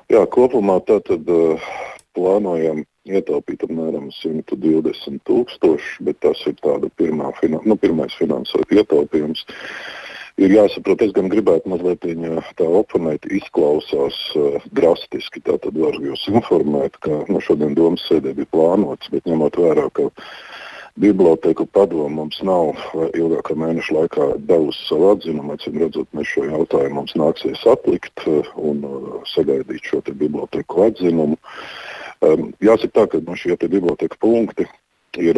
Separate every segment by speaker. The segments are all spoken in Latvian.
Speaker 1: Jā, kopumā tātad plānojam ietaupīt apmēram 120 000, bet tas ir tāda pirmais finansējuma ietaupījums. Ir jāsaprot, es gan gribētu mazliet tā oponēt, izklausās drastiski, tātad varu jūs informēt, ka šodien domas sēdē bija plānots, bet ņemot vērā, ka Bibliotēku padomu mums nav ilgākā mēneša laikā devusi savu atzinumu, acīm redzot, mēs šo jautājumu mums nāksies atlikt un sagaidīt šo te bibliotēku atzinumu. Jāsaka tā, ka šie te bibliotēku punkti ir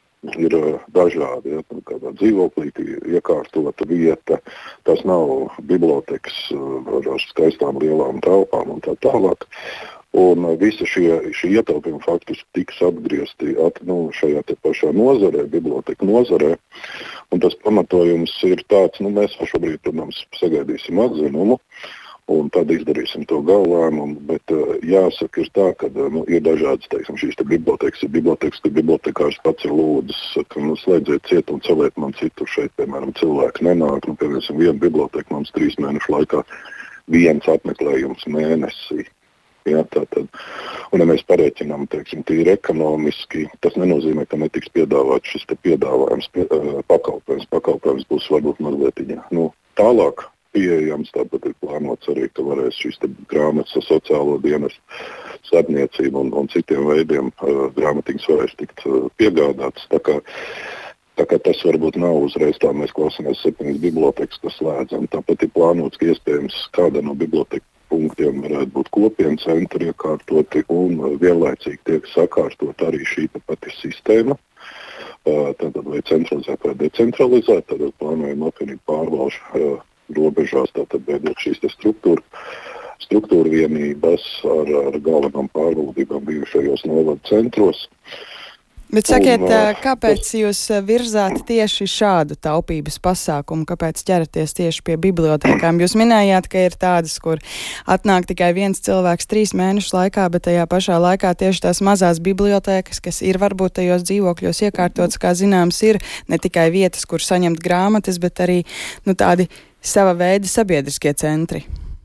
Speaker 1: dažādi, kādā dzīvoklītī iekārtota vieta, tas nav bibliotēkas ar skaistām lielām telpām un tā tālāk. Un visi šie ietaupījumi faktiski tiks atgriezti šajā te pašā nozarē, biblioteka nozarē. Un tas pamatojums ir tāds, mēs šobrīd, protams, sagaidīsim atzinumu un tad izdarīsim to galvlēmumu, bet jāsaka ir tā, ka ir dažādas, teiksim, šīs te bibliotekas, ka bibliotekārs pats ir lūdzis, ka slēdziet ciet un celiet man citu šeit, piemēram, cilvēki nenāk, piemēram, viena biblioteka mums 3 mēnešu laikā viens apmeklējums mēnesī. Jā, tātad. Un ja mēs parēķinām, teiksim, tīri ekonomiski, tas nenozīmē, ka netiks piedāvāt šis te piedāvājums, pakalpojums būs varbūt mazliet tālāk pieejams, tāpat ir plānots arī, ka varēs šīs te grāmatas ar sociālo dienestu starpniecību un citiem veidiem grāmatiņas varēs tikt piegādātas. Tā kā tas varbūt nav uzreiz tā, mēs klausāmies 7 bibliotekas, kas slēdzam. Tāpat ir plānots, ka iespējams kāda no biblioteku punktiem varētu būt kopienu centri iekārtoti un vienlaicīgi tiek sakārtot arī šī pati sistēma. Tātad vai centralizēt vai decentralizēt, tātad plānojam apvienīt pārvalžu robežās, tātad veidot šīs struktūra vienības ar galvenām pārvaldībām bijušajos novadu centros.
Speaker 2: Bet sakiet, kāpēc jūs virzāt tieši šādu taupības pasākumu, kāpēc ķeraties tieši pie bibliotēkām? Jūs minējāt, ka ir tādas, kur atnāk tikai viens cilvēks 3 mēnešu laikā, bet tajā pašā laikā tieši tās mazās bibliotēkas, kas ir varbūt tajos dzīvokļos iekārtotas, kā zināms, ir ne tikai vietas, kur saņemt grāmatas, bet arī tādi sava veida sabiedriskie centri.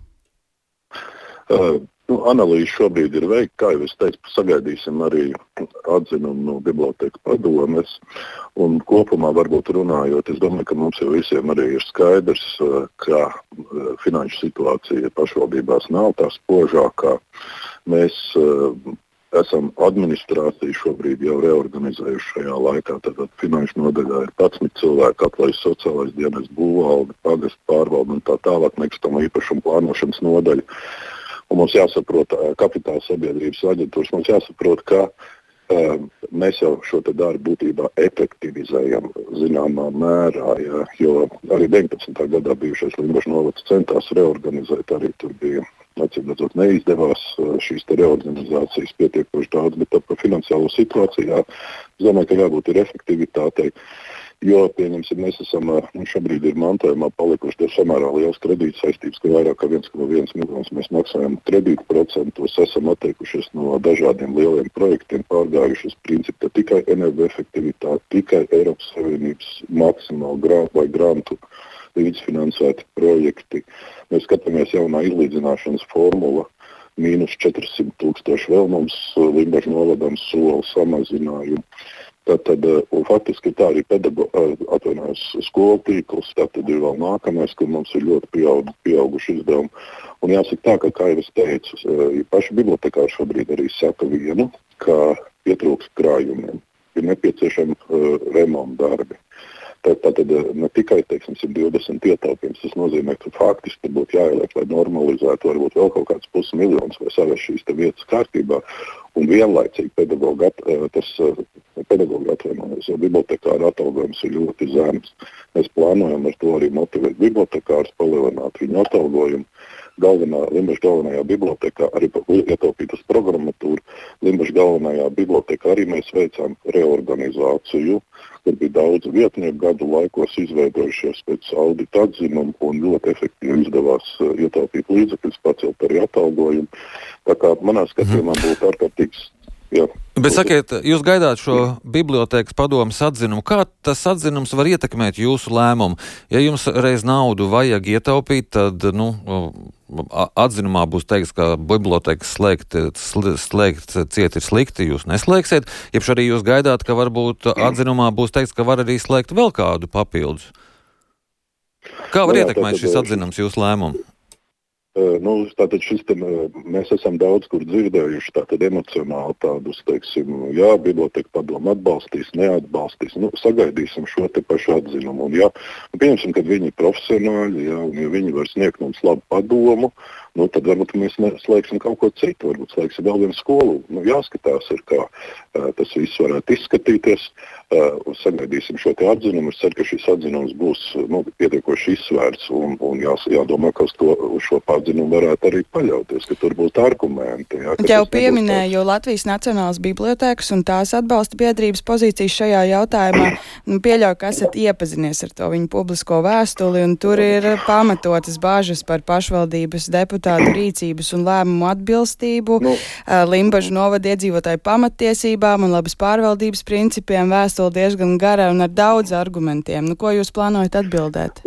Speaker 1: Analīze šobrīd ir veikta, kā jau es teicu, sagaidīsim arī atzinumu no bibliotēku padomes. Un kopumā varbūt runājot, es domāju, ka mums jau visiem arī ir skaidrs, ka finanšu situācija pašvaldībās nav tā spožākā. Mēs esam administrāciju šobrīd jau reorganizējuši šajā laikā. Tātad finanšu nodaļā ir 11 cilvēki, atlaiž sociālais dienests, būvvalde, pagastu pārvalde un tā tālāk, nekustamo īpašumu plānošanas nodaļa. Un mums jāsaprot, kapitāla sabiedrības aģentūras, mums jāsaprot, ka mēs jau šo te darbu būtībā efektivizējam zināmā mērā, jo arī 19. gadā bijušais Limbažu novads centās reorganizēt, arī tur bija, acīm redzot, neizdevās šīs te reorganizācijas pietiekoši daudz, bet par finansiālo situāciju, es domāju, ka jābūt ir efektivitātei. Jo, pieņemsim, mēs esam, šobrīd ir mantojumā palikuši samērā liels kredīta saistības, ka vairāk kā 1,1 miljonus mēs maksājam kredīta procentos, esam atteikušies no dažādiem lieliem projektiem, pārgājuši uz principu, ka tikai energoefektivitāte, tikai Eiropas Savienības maksimāli vai grantu līdzfinansēti projekti. Mēs skatāmies jaunā izlīdzināšanas formula, mīnus 400 000 vēl mums Limbažu novadam soli samazinājumu. Tātad, un faktiski tā arī skolu tīkls, tātad ir vēl nākamais, kur mums ir ļoti pieauguši izdevumi. Un jāsaka tā, ka, kā jau es teicu, paši bibliotekāri šobrīd arī saka vienu, ka pietrūkst krājumiem, ir nepieciešami remonta darbi. Tātad ne tikai, teiksim, 120 ietaupījums, tas nozīmē, ka faktiski būtu jāieliek, lai normalizētu varbūt vēl kaut kāds 500 000 vai savas šīs te vietas kārtībā. Un vienlaicīgi pedagogi atvainojas, jo bibliotekāra atalgojums ir ļoti zems. Mēs plānojam ar to arī motivēt bibliotekārus, palielināt viņu atalgojumu. Limbažu galvenajā bibliotekā arī ietaupītas programmatūra. Limbažu galvenajā bibliotekā arī mēs veicām reorganizāciju, kur bija daudz vietnieku gadu laikos izveidojušies pēc audita atzinumu un ļoti efektīvi izdevās ietaupīt līdzekļus, pacelt arī atalgojumu. Tā kā manā skatījumā būtu ārkārtīgs. Jā.
Speaker 3: Bet sakiet, jūs gaidāt šo bibliotēkas padomes atzinumu. Kā tas atzinums var ietekmēt jūsu lēmumu? Ja jums reiz naudu vajag ietaupīt, tad, atzinumā būs teikts, ka bibliotēkas slēgt ciet ir slikti, jūs neslēgsiet. Jeb arī jūs gaidāt, ka varbūt atzinumā būs teikts, ka var arī slēgt vēl kādu papildus. Kā var ietekmēt šis atzinums jūsu lēmumu?
Speaker 1: Tātad mēs esam daudz kur dzirdējuši tātad emocionāli tādus, teiksim, jā, biblioteka padoma atbalstīs, neatbalstīs. Sagaidīsim šo te pašu atzinumu. Un, jā, pieņemsim, kad viņi ir profesionāļi, jā, un ja viņi var sniegt mums labu padomu, tad varbūt mēs slēgsim kaut ko citu, varbūt slēgsim vēl vienu skolu. Jāskatās ir, kā tas viss varētu izskatīties. Sagaidīsim šo te atzinumu. Es ceru, ka šis atzinums būs pietiekoši izsvērts un jādomā, ka uz šo atzinumu varētu arī paļauties, ka tur būtu argumenti. Jā,
Speaker 2: jau pieminēju Latvijas Nacionālās bibliotēkas un tās atbalsta biedrības pozīcijas šajā jautājumā. Pieļauju, ka esat iepazinies ar to viņu publisko vēstuli, un tur ir pamatotas bāžas par pašvaldības deputātu rīcības un lēmumu atbilstību, Limbažu novada iedzīvotāju pamattiesībām un labas pārvaldības principiem. Vēstuli diezgan gara un ar daudz argumentiem. Ko jūs plānojat atbildēt?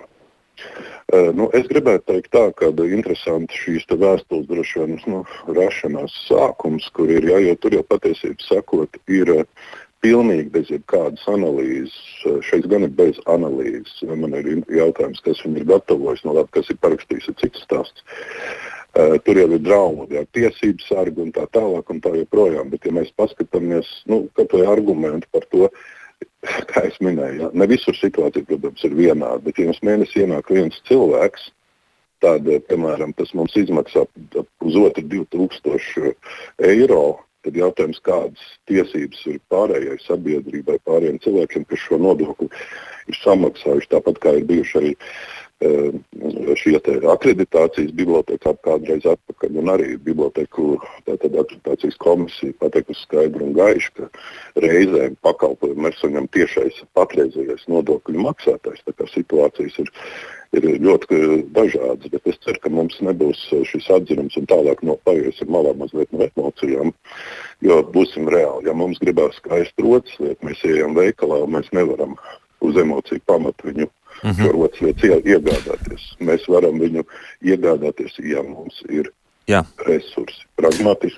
Speaker 1: Es gribētu teikt tā, ka interesanti šīs vēstules droši vien rašanās sākums, kur ir, jo tur jau patiesībā sakot, ir pilnīgi bez jebkādas analīzes. Šeit gan ir bez analīzes. Man ir jautājums, kas viņi ir gatavojis, kas ir parakstījis, ir cits stāsts. Tur jau ir draudi ar tiesības sargu un tā tālāk un tā joprojām. Bet, ja mēs paskatāmies, katru argumentu par to, kā es minēju, ne visur situācija, protams, ir vienāda, bet ja mums mēnesī ienāk viens cilvēks, tad, piemēram, tas mums izmaksā uz 2,000 eiro, tad jautājums, kādas tiesības ir pārējai sabiedrībai, pārējiem cilvēkiem, kas šo nodokli ir samaksājuši, tāpat kā ir bijuši arī šie akreditācijas bibliotēkā kādreiz atpakaļ, un arī biblioteku akreditācijas komisija pateikusi skaidri un gaiši, ka reizēm pakalpojumu mēs saņem tiešais patreizējais nodokļu maksātājs, tā kā situācijas ir ļoti dažādas, bet es ceru, ka mums nebūs šis atzinums un tālāk paiesim malā mazliet no emocijām, jo būsim reāli. Ja mums gribās skaisti rotas lietu, mēs ejam veikalā un mēs nevaram uz emociju pamatu viņu šo rotas lietu iegādāties. Mēs varam viņu iegādāties, ja mums ir resursi, pragmatiski